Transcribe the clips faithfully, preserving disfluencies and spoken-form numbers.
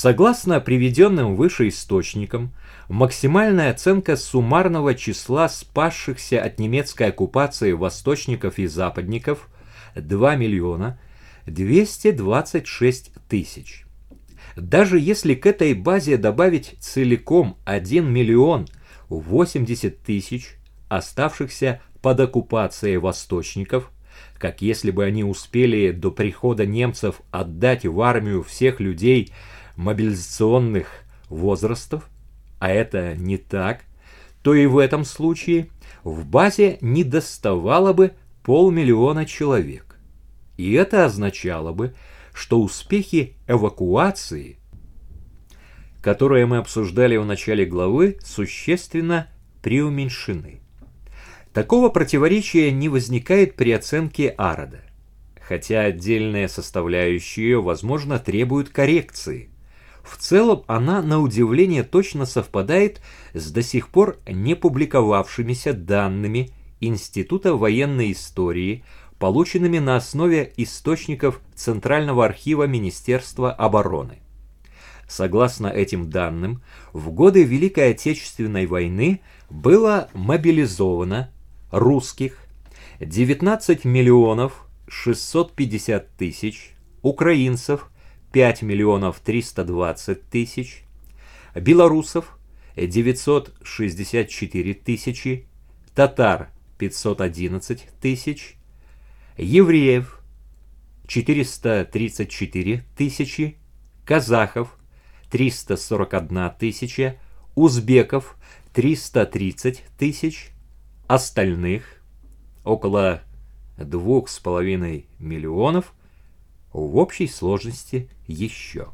Согласно приведенным выше источникам, максимальная оценка суммарного числа спасшихся от немецкой оккупации восточников и западников – два миллиона двести двадцать шесть тысяч. Даже если к этой базе добавить целиком один миллион восемьдесят тысяч оставшихся под оккупацией восточников, как если бы они успели до прихода немцев отдать в армию всех людей мобилизационных возрастов, а это не так, то и в этом случае в базе недоставало бы полмиллиона человек. И это означало бы, что успехи эвакуации, которые мы обсуждали в начале главы, существенно преуменьшены. Такого противоречия не возникает при оценке Арода, хотя отдельные составляющие ее, возможно, требуют коррекции. В целом она, на удивление, точно совпадает с до сих пор не публиковавшимися данными Института военной истории, полученными на основе источников Центрального архива Министерства обороны. Согласно этим данным, в годы Великой Отечественной войны было мобилизовано русских девятнадцать миллионов шестьсот пятьдесят тысяч, украинцев пять миллионов триста двадцать тысяч, белорусов девятьсот шестьдесят четыре тысячи, татар пятьсот одиннадцать тысяч, евреев четыреста тридцать четыре тысячи, казахов триста сорок одна тысяча, узбеков триста тридцать тысяч, остальных около двух с половиной миллионов, в общей сложности еще.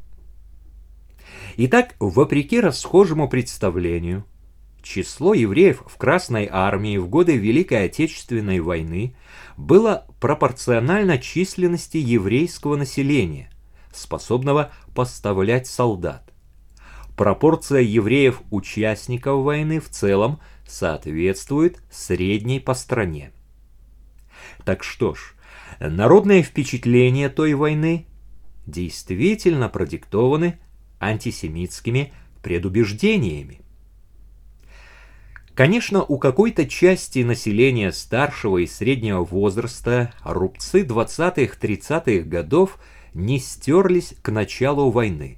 Итак, вопреки расхожему представлению, число евреев в Красной армии в годы Великой Отечественной войны было пропорционально численности еврейского населения, способного поставлять солдат. Пропорция евреев-участников войны в целом соответствует средней по стране. Так что ж, народные впечатления той войны действительно продиктованы антисемитскими предубеждениями. Конечно, у какой-то части населения старшего и среднего возраста рубцы двадцатых-тридцатых годов не стерлись к началу войны.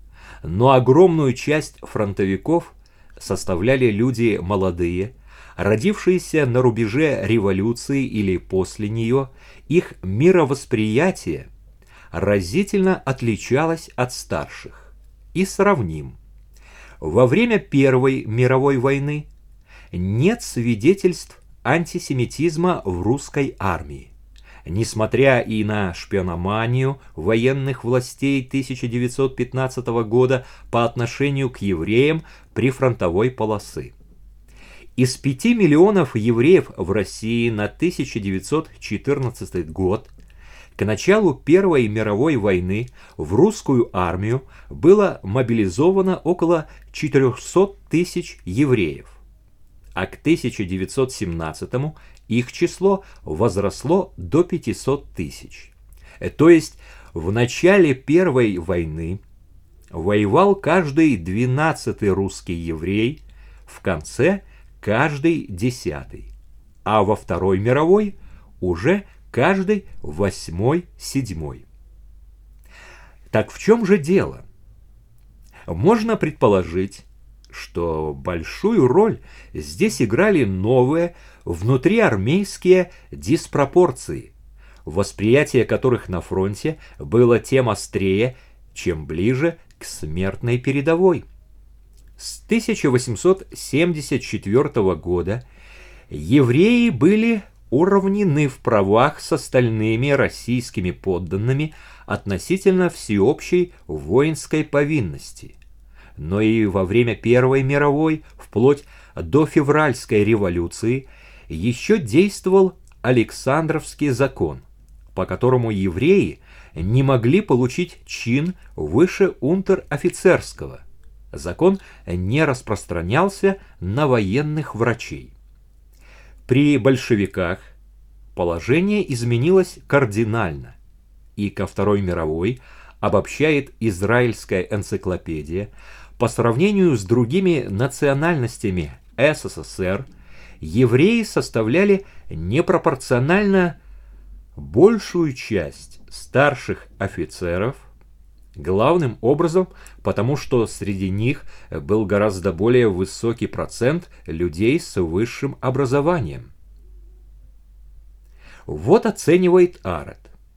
Но огромную часть фронтовиков составляли люди молодые, родившиеся на рубеже революции или после нее. Их мировосприятие разительно отличалось от старших. И сравним. Во время Первой мировой войны нет свидетельств антисемитизма в русской армии, несмотря и на шпиономанию военных властей тысяча девятьсот пятнадцатого года по отношению к евреям прифронтовой полосы. Из пяти миллионов евреев в России на тысяча девятьсот четырнадцатый год к началу Первой мировой войны в русскую армию было мобилизовано около четырехсот тысяч евреев, а к тысяча девятьсот семнадцатому их число возросло до пятисот тысяч. То есть в начале Первой войны воевал каждый двенадцатый русский еврей, в конце каждый десятый, а во Второй мировой уже каждый восьмой-седьмой. Так в чем же дело? Можно предположить, что большую роль здесь играли новые внутриармейские диспропорции, восприятие которых на фронте было тем острее, чем ближе к смертной передовой. С тысяча восемьсот семьдесят четвёртого года евреи были уравнены в правах с остальными российскими подданными относительно всеобщей воинской повинности. Но и во время Первой мировой, вплоть до февральской революции, еще действовал Александровский закон, по которому евреи не могли получить чин выше унтер-офицерского. Закон не распространялся на военных врачей. При большевиках положение изменилось кардинально, и ко Второй мировой обобщает израильская энциклопедия, по сравнению с другими национальностями СССР, евреи составляли непропорционально большую часть старших офицеров, главным образом потому, что среди них был гораздо более высокий процент людей с высшим образованием. Вот оценивает Арет.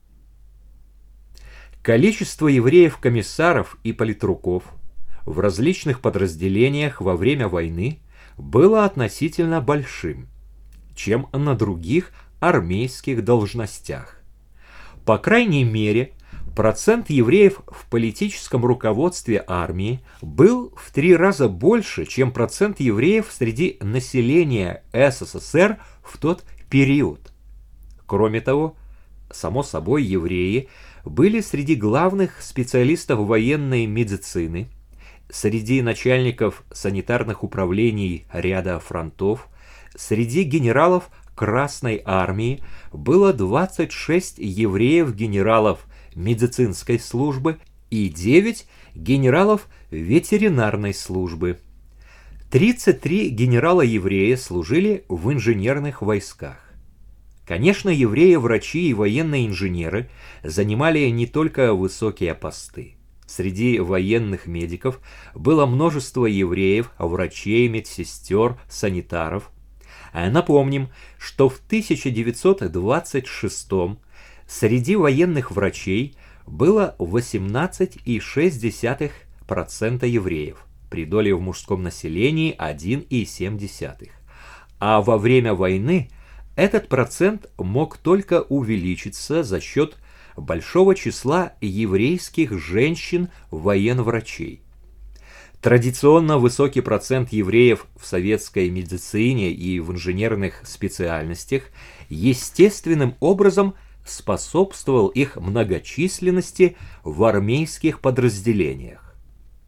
Количество евреев-комиссаров и политруков в различных подразделениях во время войны было относительно большим, чем на других армейских должностях. По крайней мере, процент евреев в политическом руководстве армии был в три раза больше, чем процент евреев среди населения СССР в тот период. Кроме того, само собой, евреи были среди главных специалистов военной медицины, среди начальников санитарных управлений ряда фронтов, среди генералов Красной армии было двадцать шесть евреев-генералов медицинской службы и девять генералов ветеринарной службы. тридцать три генерала-еврея служили в инженерных войсках. Конечно, евреи-врачи и военные инженеры занимали не только высокие посты. Среди военных медиков было множество евреев, врачей, медсестер, санитаров. Напомним, что в тысяча девятьсот двадцать шестом среди военных врачей было восемнадцать целых шесть десятых процента евреев, при доле в мужском населении один целых семь десятых процента. А во время войны этот процент мог только увеличиться за счет большого числа еврейских женщин-военврачей. Традиционно высокий процент евреев в советской медицине и в инженерных специальностях естественным образом способствовал их многочисленности в армейских подразделениях.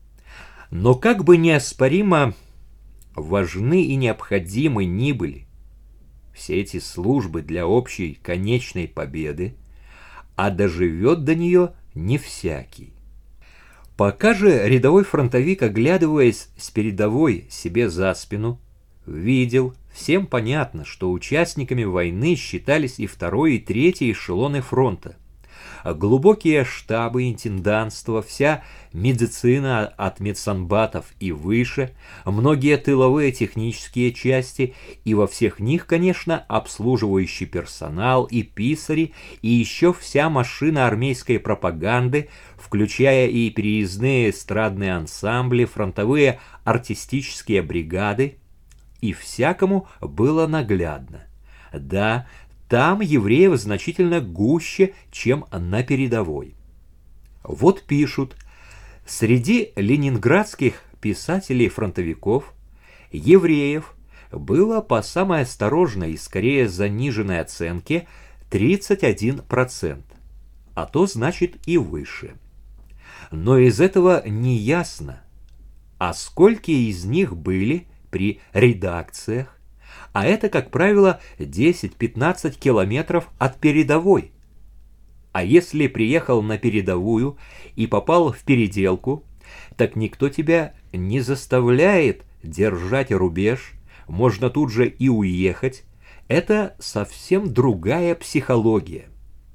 Но как бы неоспоримо важны и необходимы ни были все эти службы для общей конечной победы, а доживет до нее не всякий. Пока же рядовой фронтовик, оглядываясь с передовой себе за спину, видел, всем понятно, что участниками войны считались и второй, и третий эшелоны фронта. Глубокие штабы, интендантство, вся медицина от медсанбатов и выше, многие тыловые технические части, и во всех них, конечно, обслуживающий персонал и писари, и еще вся машина армейской пропаганды, включая и переездные эстрадные ансамбли, фронтовые артистические бригады, и всякому было наглядно. Да, там евреев значительно гуще, чем на передовой. Вот пишут, среди ленинградских писателей-фронтовиков евреев было по самой осторожной и скорее заниженной оценке тридцать один процент, а то значит и выше. Но из этого не ясно, а сколько из них были при редакциях, а это, как правило, десять-пятнадцать километров от передовой. А если приехал на передовую и попал в переделку, так никто тебя не заставляет держать рубеж, можно тут же и уехать. Это совсем другая психология.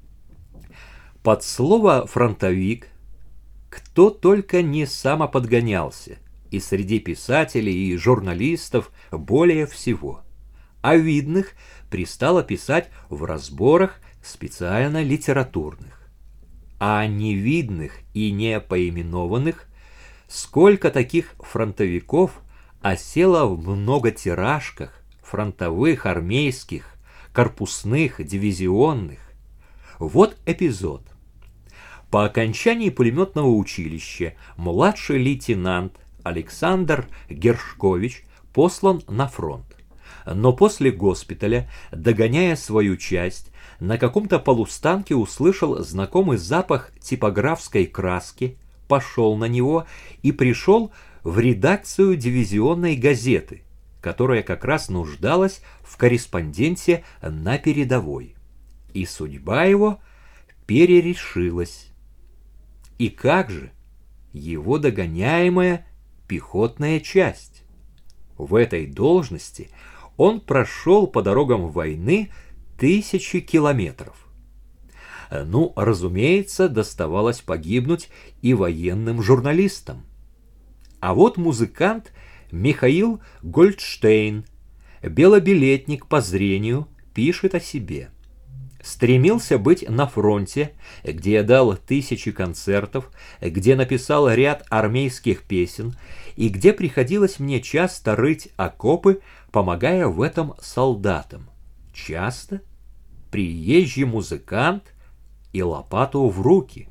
Под слово «фронтовик» кто только не самоподгонялся, и среди писателей и журналистов более всего. А видных пристало писать в разборах специально литературных. А невидных и не поименованных сколько таких фронтовиков осело в многотиражках, фронтовых, армейских, корпусных, дивизионных. Вот эпизод. По окончании пулеметного училища младший лейтенант Александр Гершкович послан на фронт. Но после госпиталя, догоняя свою часть, на каком-то полустанке услышал знакомый запах типографской краски, пошел на него и пришел в редакцию дивизионной газеты, которая как раз нуждалась в корреспонденте на передовой. И судьба его перерешилась. И как же его догоняемая пехотная часть? В этой должности он прошел по дорогам войны тысячи километров. Ну, разумеется, доставалось погибнуть и военным журналистам. А вот музыкант Михаил Гольдштейн, белобилетник по зрению, пишет о себе. Стремился быть на фронте, где я дал тысячи концертов, где написал ряд армейских песен и где приходилось мне часто рыть окопы, помогая в этом солдатам. Часто приезжий музыкант и лопату в руки.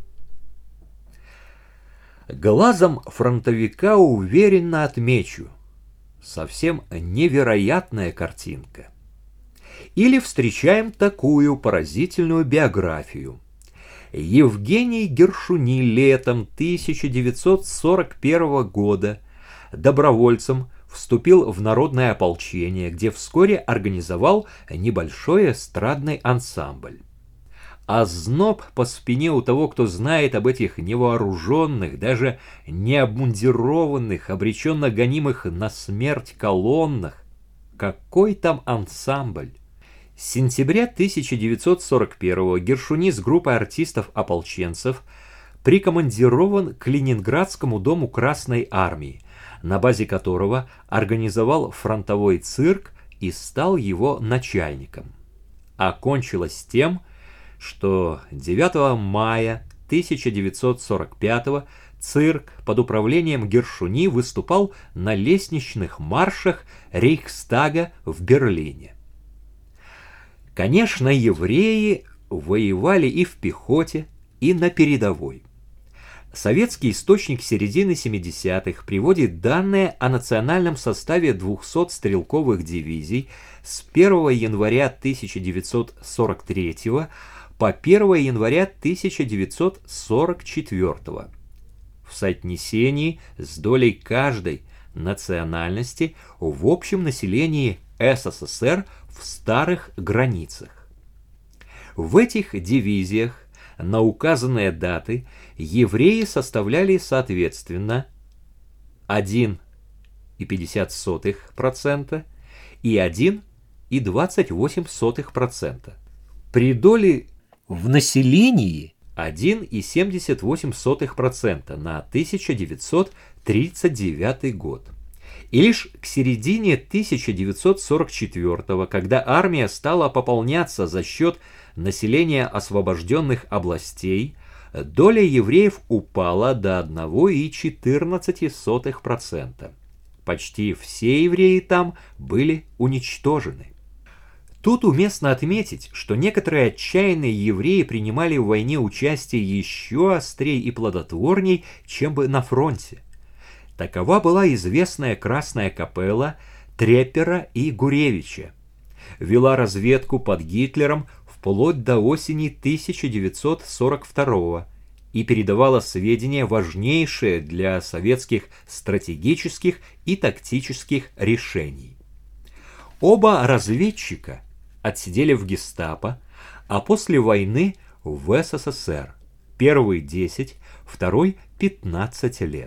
Глазом фронтовика уверенно отмечу: совсем невероятная картинка. Или встречаем такую поразительную биографию. Евгений Гершуни летом тысяча девятьсот сорок первого года добровольцем вступил в народное ополчение, где вскоре организовал небольшой эстрадный ансамбль. Озноб по спине у того, кто знает об этих невооруженных, даже необмундированных, обреченно гонимых на смерть колоннах. Какой там ансамбль? С сентября тысяча девятьсот сорок первого Гершуни с группой артистов-ополченцев прикомандирован к Ленинградскому дому Красной Армии, на базе которого организовал фронтовой цирк и стал его начальником. Окончилось тем, что девятого мая тысяча девятьсот сорок пятого цирк под управлением Гершуни выступал на лестничных маршах Рейхстага в Берлине. Конечно, евреи воевали и в пехоте, и на передовой. Советский источник середины семидесятых приводит данные о национальном составе двухсот стрелковых дивизий с первого января тысяча девятьсот сорок третьего по первого января тысяча девятьсот сорок четвертого. В соотнесении с долей каждой национальности в общем населении СССР в старых границах. В этих дивизиях на указанные даты евреи составляли соответственно один и пятьдесят сотых процента и один и двадцать восемь сотых процента. При доле в населении один и семьдесят восемь сотых процента на тысяча девятьсот тридцать девятый год. И лишь к середине тысяча девятьсот сорок четвертого, когда армия стала пополняться за счет населения освобожденных областей, доля евреев упала до одного и четырнадцати сотых процента. Почти все евреи там были уничтожены. Тут уместно отметить, что некоторые отчаянные евреи принимали в войне участие еще острее и плодотворней, чем бы на фронте. Такова была известная Красная Капелла Треппера и Гуревича. Вела разведку под Гитлером вплоть до осени тысяча девятьсот сорок второго и передавала сведения, важнейшие для советских стратегических и тактических решений. Оба разведчика отсидели в гестапо, а после войны в СССР. Первый десять, второй пятнадцать лет.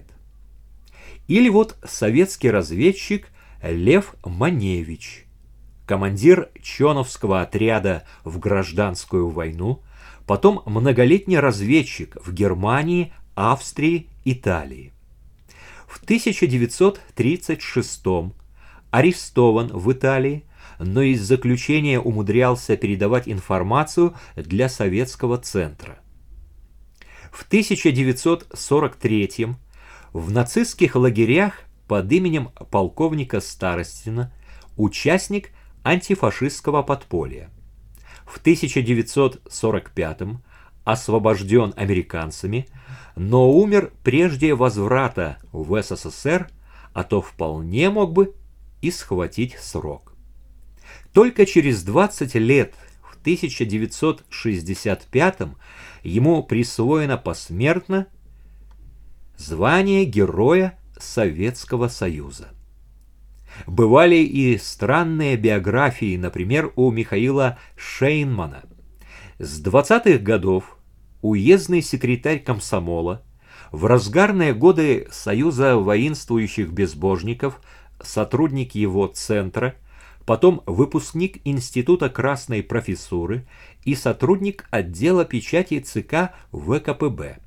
Или вот советский разведчик Лев Маневич, командир Чоновского отряда в гражданскую войну, потом многолетний разведчик в Германии, Австрии, Италии. В тысяча девятьсот тридцать шестом арестован в Италии, но из заключения умудрялся передавать информацию для советского центра. В тысяча девятьсот сорок третьем в нацистских лагерях под именем полковника Старостина участник антифашистского подполья. В тысяча девятьсот сорок пятом освобожден американцами, но умер прежде возврата в СССР, а то вполне мог бы и схватить срок. Только через двадцать лет, в тысяча девятьсот шестьдесят пятом, ему присвоено посмертно звание Героя Советского Союза. Бывали и странные биографии, например, у Михаила Шейнмана. С двадцатых годов уездный секретарь комсомола, в разгарные годы Союза воинствующих безбожников, сотрудник его центра, потом выпускник Института Красной Профессуры и сотрудник отдела печати ЦК ВКПБ.